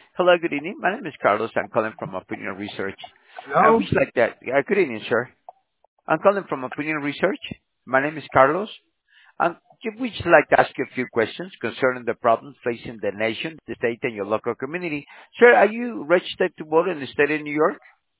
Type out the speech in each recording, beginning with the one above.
Hello, good evening. My name is Carlos. I'm calling from Opinion Research. I Hello? wish like that. Good evening, sir. I'm calling from Opinion Research. My name is Carlos. We would like to ask you a few questions concerning the problems facing the nation, the state, and your local community. Sir, are you registered to vote in the state of New York?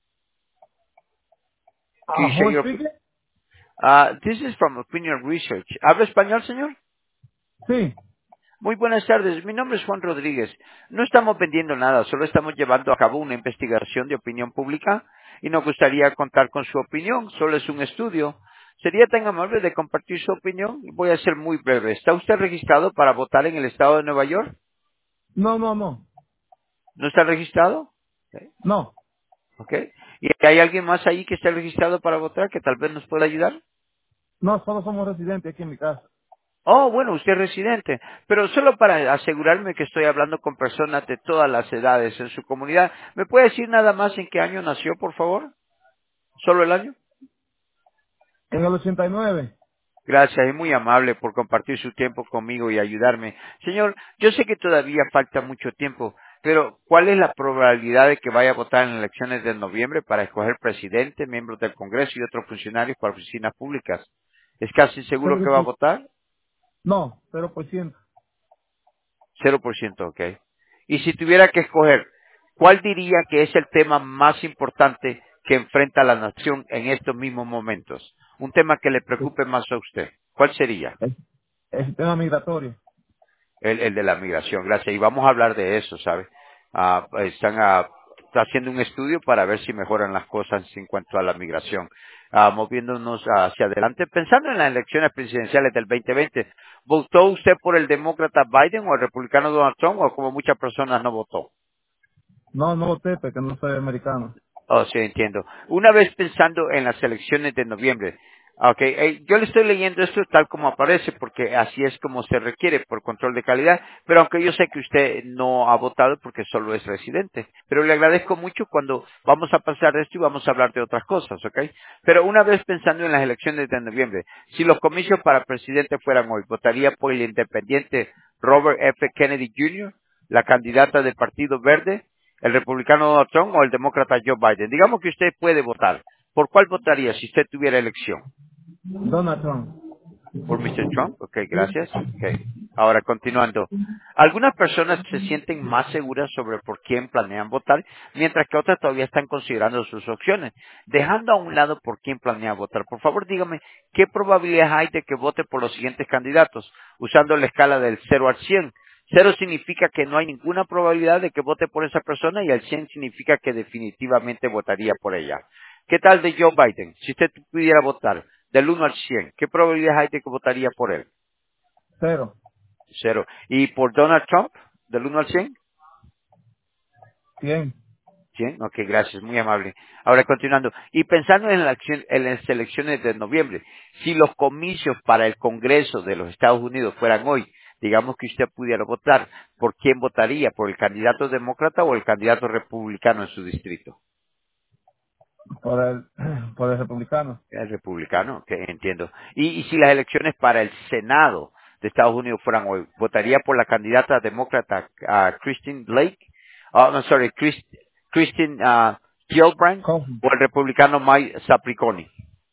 Can you share Who is your... speaking? This is from Opinion Research. ¿Habla español, señor? Sí. Muy buenas tardes, mi nombre es Juan Rodríguez. No estamos vendiendo nada, solo estamos llevando a cabo una investigación de opinión pública y nos gustaría contar con su opinión, solo es un estudio. ¿Sería tan amable de compartir su opinión? Voy a ser muy breve. ¿Está usted registrado para votar en el estado de Nueva York? No, no, no. ¿No está registrado? Ok. No. Ok. ¿Y hay alguien más ahí que esté registrado para votar que tal vez nos pueda ayudar? No, solo somos residentes aquí en mi casa. Oh, bueno, usted es residente, pero solo para asegurarme que estoy hablando con personas de todas las edades en su comunidad, ¿me puede decir nada más en qué año nació, por favor? ¿Solo el año? En el 89. Gracias, es muy amable por compartir su tiempo conmigo y ayudarme. Señor, yo sé que todavía falta mucho tiempo, pero ¿cuál es la probabilidad de que vaya a votar en las elecciones de noviembre para escoger presidente, miembros del Congreso y otros funcionarios para oficinas públicas? ¿Es casi seguro que va a votar? No, 0%. 0%, ok. Y si tuviera que escoger, ¿cuál diría que es el tema más importante que enfrenta la nación en estos mismos momentos? Un tema que le preocupe más a usted. ¿Cuál sería? El sistema migratorio. El de la migración, gracias. Y vamos a hablar de eso, ¿sabe? Está haciendo un estudio para ver si mejoran las cosas en cuanto a la migración. Moviéndonos hacia adelante, pensando en las elecciones presidenciales del 2020, ¿votó usted por el demócrata Biden o el republicano Donald Trump o como muchas personas no votó? No, no voté porque no soy americano. Oh, sí, entiendo. Una vez pensando en las elecciones de noviembre, okay, yo le estoy leyendo esto tal como aparece porque así es como se requiere por control de calidad, pero aunque yo sé que usted no ha votado porque solo es residente, pero le agradezco mucho cuando vamos a pasar de esto y vamos a hablar de otras cosas, ¿ok? Pero una vez pensando en las elecciones de noviembre, si los comicios para presidente fueran hoy, ¿votaría por el independiente Robert F. Kennedy Jr., la candidata del Partido Verde, el republicano Donald Trump o el demócrata Joe Biden? Digamos que usted puede votar. ¿Por cuál votaría si usted tuviera elección? Donald Trump. ¿Por Mr. Trump? Ok, gracias. Ok. Ahora, continuando. Algunas personas se sienten más seguras sobre por quién planean votar, mientras que otras todavía están considerando sus opciones. Dejando a un lado por quién planea votar, por favor dígame, ¿qué probabilidades hay de que vote por los siguientes candidatos? Usando la escala del 0 al 100. 0 significa que no hay ninguna probabilidad de que vote por esa persona y el 100 significa que definitivamente votaría por ella. ¿Qué tal de Joe Biden? Si usted pudiera votar del 1 al 100, ¿qué probabilidades hay de que votaría por él? 0. 0. ¿Y por Donald Trump? ¿Del 1 al 100? 100. 100. Ok, gracias, muy amable. Ahora, continuando. Y pensando en las elecciones de noviembre, si los comicios para el Congreso de los Estados Unidos fueran hoy, digamos que usted pudiera votar, ¿por quién votaría? ¿Por el candidato demócrata o el candidato republicano en su distrito? Por el, por el republicano. El republicano, que entiendo. Y si las elecciones para el Senado de Estados Unidos fueran hoy, ¿votaría por la candidata demócrata Christine Blake? No, sorry, Christine Gillibrand Cojon. o el republicano Mike Sapriconi.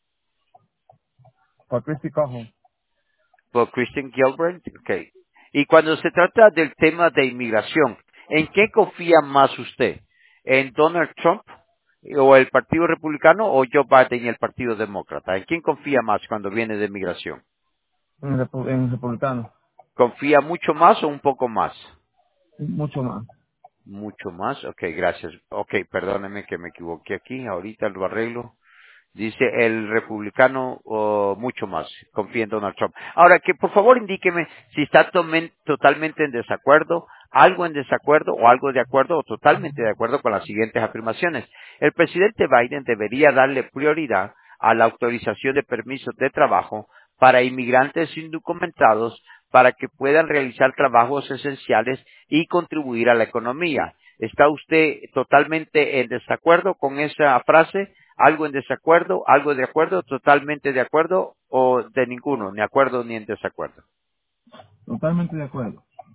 Por Christy Cojon. Por Christine Gillibrand, okay. Y cuando se trata del tema de inmigración, ¿en qué confía más usted? ¿En Donald Trump o el Partido Republicano o Joe Biden y el Partido Demócrata? ¿En quién confía más cuando viene de inmigración? En el republicano. ¿Confía mucho más o un poco más? Mucho más. Mucho más. Ok, gracias. Ok, perdóneme que me equivoqué aquí. Ahorita lo arreglo. Dice el republicano mucho más. Confía en Donald Trump. Ahora, que por favor indíqueme si está totalmente en desacuerdo, algo en desacuerdo o algo de acuerdo o totalmente de acuerdo con las siguientes afirmaciones. El presidente Biden debería darle prioridad a la autorización de permisos de trabajo para inmigrantes indocumentados para que puedan realizar trabajos esenciales y contribuir a la economía. ¿Está usted totalmente en desacuerdo con esa frase? ¿Algo en desacuerdo? ¿Algo de acuerdo? ¿Totalmente de acuerdo? ¿O de ninguno? Ni acuerdo ni en desacuerdo. Totalmente de acuerdo.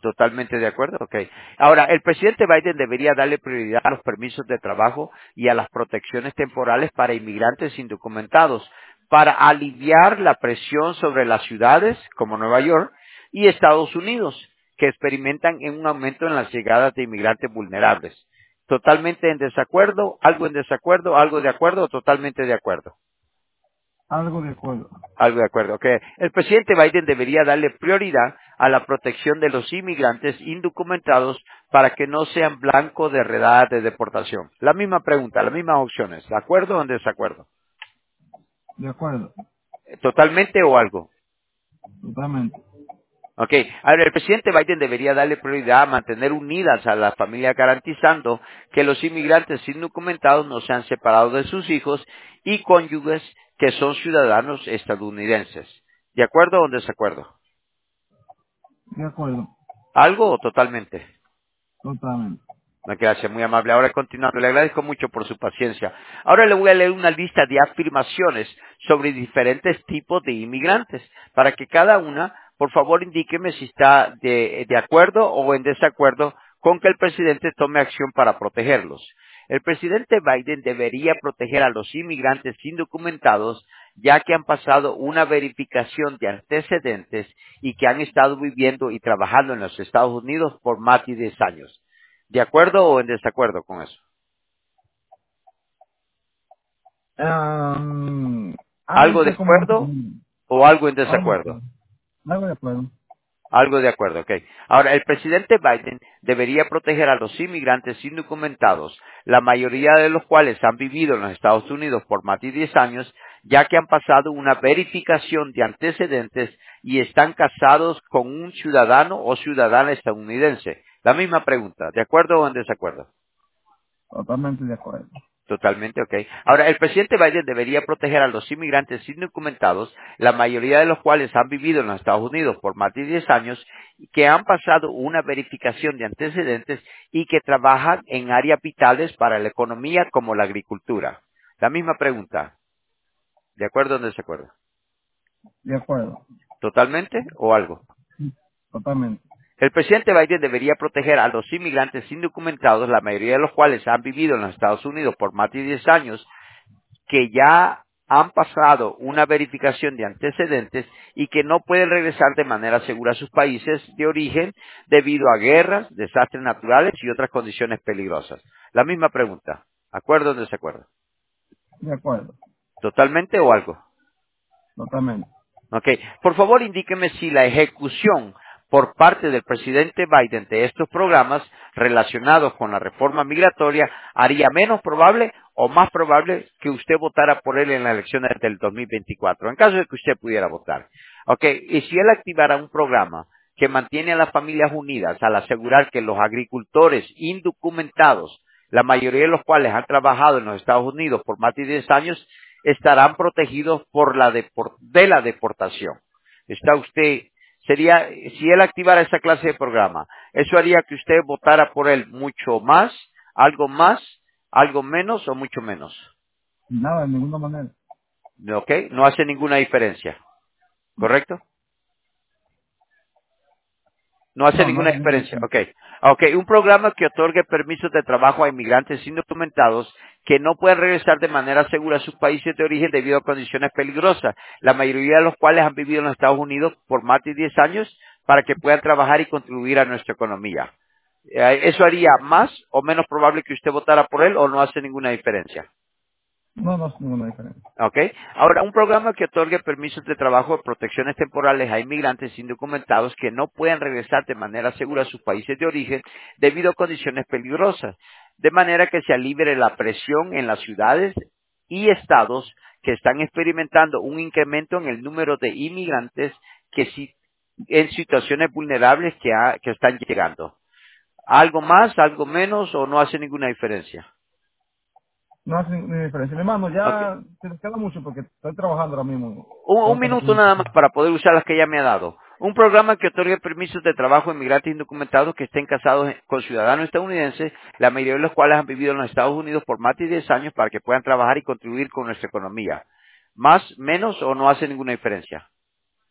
Totalmente de acuerdo, ok. Ahora, el presidente Biden debería darle prioridad a los permisos de trabajo y a las protecciones temporales para inmigrantes indocumentados, para aliviar la presión sobre las ciudades como Nueva York y Estados Unidos, que experimentan un aumento en las llegadas de inmigrantes vulnerables. Totalmente en desacuerdo, algo de acuerdo o totalmente de acuerdo. Algo de acuerdo. Algo de acuerdo, ok. El presidente Biden debería darle prioridad a la protección de los inmigrantes indocumentados para que no sean blanco de redadas de deportación. La misma pregunta, las mismas opciones. ¿De acuerdo o en desacuerdo? De acuerdo. ¿Totalmente o algo? Totalmente. Ok. Ahora, el presidente Biden debería darle prioridad a mantener unidas a la familia garantizando que los inmigrantes indocumentados no sean separados de sus hijos y cónyuges que son ciudadanos estadounidenses. ¿De acuerdo o en desacuerdo? De acuerdo. ¿Algo o totalmente? Totalmente. No, gracias, muy amable. Ahora continuando, le agradezco mucho por su paciencia. Ahora le voy a leer una lista de afirmaciones sobre diferentes tipos de inmigrantes, para que cada una, por favor, indíqueme si está de acuerdo o en desacuerdo con que el presidente tome acción para protegerlos. El presidente Biden debería proteger a los inmigrantes indocumentados, ya que han pasado una verificación de antecedentes y que han estado viviendo y trabajando en los Estados Unidos por más de 10 años. ¿De acuerdo o en desacuerdo con eso? Algo ¿Algo de usted como acuerdo o algo en algo, desacuerdo? algo de acuerdo. Algo de acuerdo, ok. Ahora, el presidente Biden debería proteger a los inmigrantes indocumentados, la mayoría de los cuales han vivido en los Estados Unidos por más de 10 años, ya que han pasado una verificación de antecedentes y están casados con un ciudadano o ciudadana estadounidense. La misma pregunta, ¿de acuerdo o en desacuerdo? Totalmente de acuerdo. Totalmente, ok. Ahora, el presidente Biden debería proteger a los inmigrantes indocumentados, la mayoría de los cuales han vivido en los Estados Unidos por más de 10 años, que han pasado una verificación de antecedentes y que trabajan en áreas vitales para la economía como la agricultura. La misma pregunta, ¿de acuerdo o en desacuerdo? De acuerdo. ¿Totalmente o algo? Totalmente. El presidente Biden debería proteger a los inmigrantes indocumentados, la mayoría de los cuales han vivido en los Estados Unidos por más de 10 años, que ya han pasado una verificación de antecedentes y que no pueden regresar de manera segura a sus países de origen debido a guerras, desastres naturales y otras condiciones peligrosas. La misma pregunta. ¿Acuerdo o desacuerdo? De acuerdo. ¿Totalmente o algo? Totalmente. Ok. Por favor, indíqueme si la ejecución por parte del presidente Biden de estos programas relacionados con la reforma migratoria haría menos probable o más probable que usted votara por él en las elecciones del 2024, en caso de que usted pudiera votar. Ok. Y si él activara un programa que mantiene a las familias unidas al asegurar que los agricultores indocumentados, la mayoría de los cuales han trabajado en los Estados Unidos por más de 10 años, estarán protegidos por de la deportación. Está usted, sería, si él activara esa clase de programa, eso haría que usted votara por él mucho más, algo menos o mucho menos. Nada, de ninguna manera. ¿Ok? No hace ninguna diferencia. ¿Correcto? No hace No, no ninguna hace ninguna diferencia. diferencia. Ok. Ok, un programa que otorgue permisos de trabajo a inmigrantes indocumentados que no pueden regresar de manera segura a sus países de origen debido a condiciones peligrosas, la mayoría de los cuales han vivido en los Estados Unidos por más de 10 años para que puedan trabajar y contribuir a nuestra economía. ¿Eso haría más o menos probable que usted votara por él o no hace ninguna diferencia? No, no hace ninguna diferencia. ¿Ok? Ahora, un programa que otorgue permisos de trabajo o protecciones temporales a inmigrantes indocumentados que no puedan regresar de manera segura a sus países de origen debido a condiciones peligrosas, de manera que se alivie la presión en las ciudades y estados que están experimentando un incremento en el número de inmigrantes que en situaciones vulnerables que están llegando. ¿Algo más, algo menos o no hace ninguna diferencia? No hace ninguna diferencia. Mi hermano, ¿Ok? ya se nos queda mucho porque estoy trabajando ahora mismo. Un Tengo que minuto recoger. nada más para poder usar las que ella me ha dado. Un programa que otorgue permisos de trabajo a inmigrantes indocumentados que estén casados con ciudadanos estadounidenses, la mayoría de los cuales han vivido en los Estados Unidos por más de 10 años para que puedan trabajar y contribuir con nuestra economía. ¿Más, menos o no hace ninguna diferencia?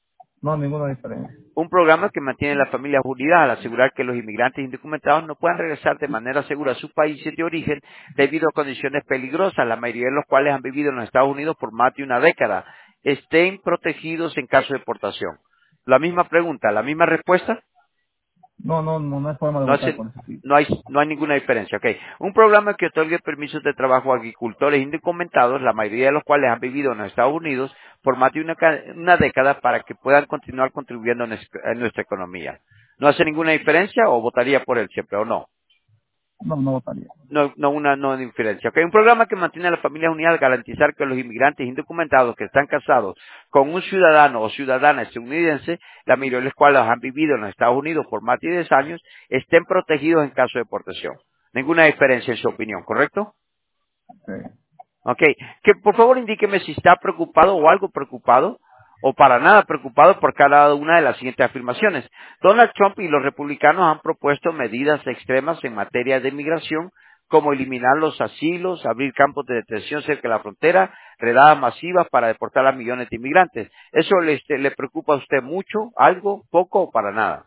No, ninguna diferencia. Un programa que mantiene las familias unidas al asegurar que los inmigrantes indocumentados no puedan regresar de manera segura a sus países de origen debido a condiciones peligrosas, la mayoría de los cuales han vivido en los Estados Unidos por más de una década. Estén protegidos en caso de deportación. La misma pregunta, la misma respuesta. No hay forma de No, votar por ese tipo. no hay ninguna diferencia. Okay. Un programa que otorgue permisos de trabajo a agricultores indocumentados, la mayoría de los cuales han vivido en los Estados Unidos por más de una década para que puedan continuar contribuyendo en nuestra economía. ¿No hace ninguna diferencia o votaría por él siempre o no? No votaría. No diferencia. Okay. Un programa que mantiene a las familias unidas al garantizar que los inmigrantes indocumentados que están casados con un ciudadano o ciudadana estadounidense, la mayoría de los cuales han vivido en los Estados Unidos por más de 10 años, estén protegidos en caso de deportación. Ninguna diferencia en su opinión, ¿correcto? Sí. Ok, que por favor indíqueme si está preocupado o algo preocupado o para nada preocupado por cada una de las siguientes afirmaciones. Donald Trump y los republicanos han propuesto medidas extremas en materia de inmigración, como eliminar los asilos, abrir campos de detención cerca de la frontera, redadas masivas para deportar a millones de inmigrantes. ¿Eso le preocupa a usted mucho, algo, poco o para nada?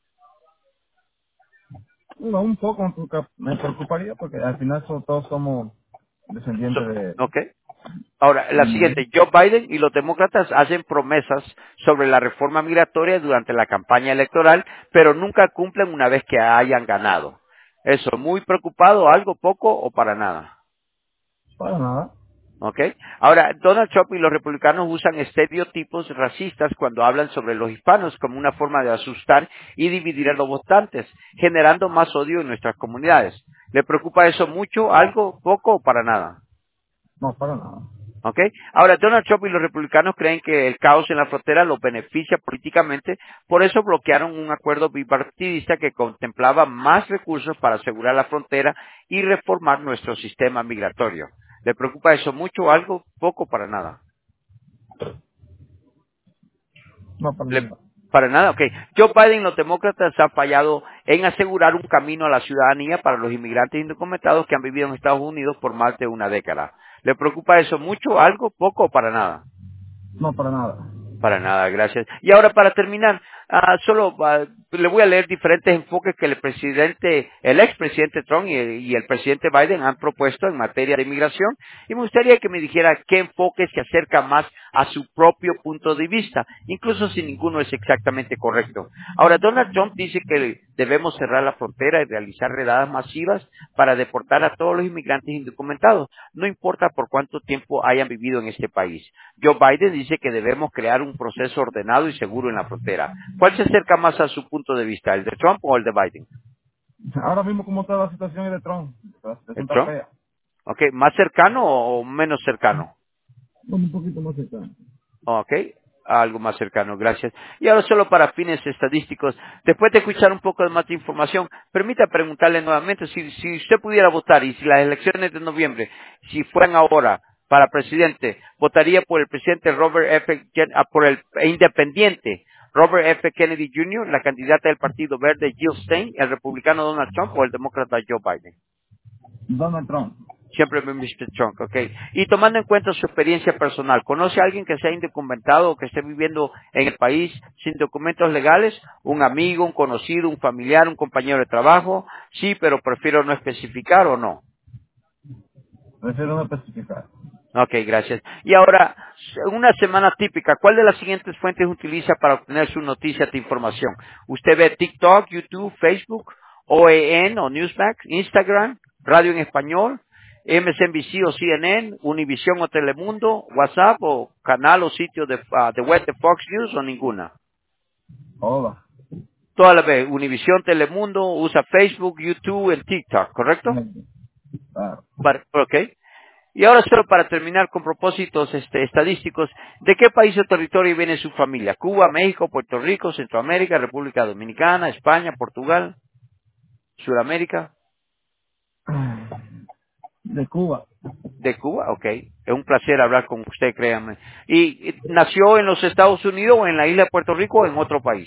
No, un poco me preocuparía porque al final todos somos descendientes de Ok. Ahora, la inmigrantes. siguiente, Joe Biden y los demócratas hacen promesas sobre la reforma migratoria durante la campaña electoral, pero nunca cumplen una vez que hayan ganado. Eso, muy preocupado, algo, poco o para nada. Para nada. ¿Ok? Ahora, Donald Trump y los republicanos usan estereotipos racistas cuando hablan sobre los hispanos como una forma de asustar y dividir a los votantes, generando más odio en nuestras comunidades. ¿Le preocupa eso mucho, algo, poco o para nada? No, para nada. ¿Ok? Ahora, Donald Trump y los republicanos creen que el caos en la frontera los beneficia políticamente, por eso bloquearon un acuerdo bipartidista que contemplaba más recursos para asegurar la frontera y reformar nuestro sistema migratorio. ¿Le preocupa eso mucho, algo, poco, para nada? No, para Le- nada. para nada, ok. Joe Biden y los demócratas han fallado en asegurar un camino a la ciudadanía para los inmigrantes indocumentados que han vivido en Estados Unidos por más de una década. ¿Le preocupa eso mucho, algo, poco o para nada? No, para nada. Para nada, gracias. Y ahora para terminar, le voy a leer diferentes enfoques que el expresidente Trump y el presidente Biden han propuesto en materia de inmigración y me gustaría que me dijera qué enfoque se acerca más a su propio punto de vista, incluso si ninguno es exactamente correcto. Ahora, Donald Trump dice que debemos cerrar la frontera y realizar redadas masivas para deportar a todos los inmigrantes indocumentados, no importa por cuánto tiempo hayan vivido en este país. Joe Biden dice que debemos crear un proceso ordenado y seguro en la frontera. ¿Cuál se acerca más a su punto de vista, el de Trump o el de Biden? Ahora mismo, ¿cómo está la situación de Trump? La ¿El situación está Trump? fea. Ok, ¿más cercano o menos cercano? Bueno, un poquito más cercano. Ok, algo más cercano, gracias. Y ahora solo para fines estadísticos, después de escuchar un poco de más de información, permita preguntarle nuevamente si usted pudiera votar y si las elecciones de noviembre, si fueran ahora para presidente, votaría por el presidente por el independiente Robert F. Kennedy Jr., la candidata del Partido Verde Jill Stein, el republicano Donald Trump o el demócrata Joe Biden. Donald Trump. Siempre Mr. Trump, ok. Y tomando en cuenta su experiencia personal, ¿conoce a alguien que sea indocumentado o que esté viviendo en el país sin documentos legales? ¿Un amigo, un conocido, un familiar, un compañero de trabajo? Sí, pero prefiero no especificar o no. Prefiero no especificar. Ok, gracias. Y ahora, una semana típica, ¿cuál de las siguientes fuentes utiliza para obtener sus noticias de información? ¿Usted ve TikTok, YouTube, Facebook, OEN o Newsmax, Instagram, radio en español, MSNBC o CNN, Univision o Telemundo, WhatsApp o canal o sitio de web de Fox News o ninguna? Hola. Todas las veces, Univision, Telemundo, usa Facebook, YouTube y TikTok, ¿correcto? Claro. Ok. Y ahora solo para terminar con propósitos estadísticos, ¿de qué país o territorio viene su familia? ¿Cuba, México, Puerto Rico, Centroamérica, República Dominicana, España, Portugal, Sudamérica? De Cuba. ¿De Cuba? Ok. Es un placer hablar con usted, créanme. ¿Y nació en los Estados Unidos o en la isla de Puerto Rico o en otro país?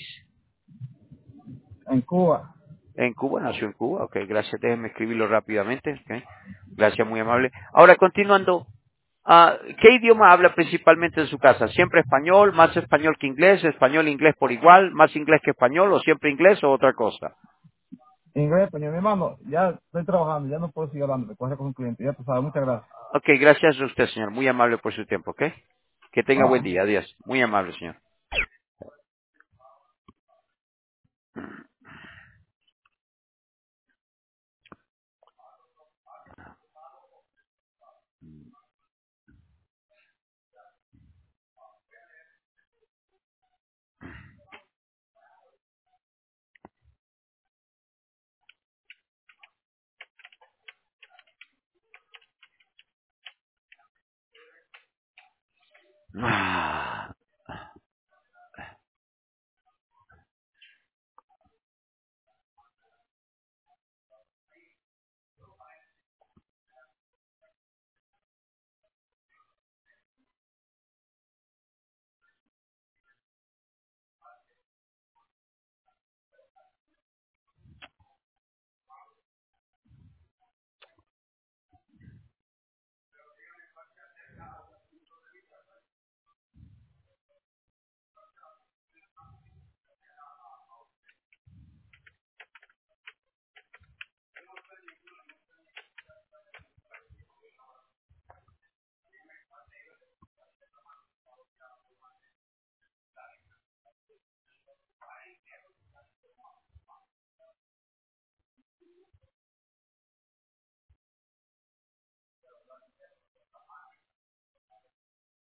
En Cuba. En Cuba, nació en Cuba. Ok, gracias. Déjeme escribirlo rápidamente. Ok. Gracias, muy amable. Ahora, continuando. ¿Qué idioma habla principalmente en su casa? ¿Siempre español, más español que inglés, español e inglés por igual, más inglés que español o siempre inglés o otra cosa? Inglés, español, mi hermano, ya estoy trabajando, ya no puedo seguir hablando, me coge con un cliente, ya tú sabes, muchas gracias. Ok, gracias a usted, señor. Muy amable por su tiempo, ¿ok? Que tenga buen Ah. día. Adiós. Muy amable, señor.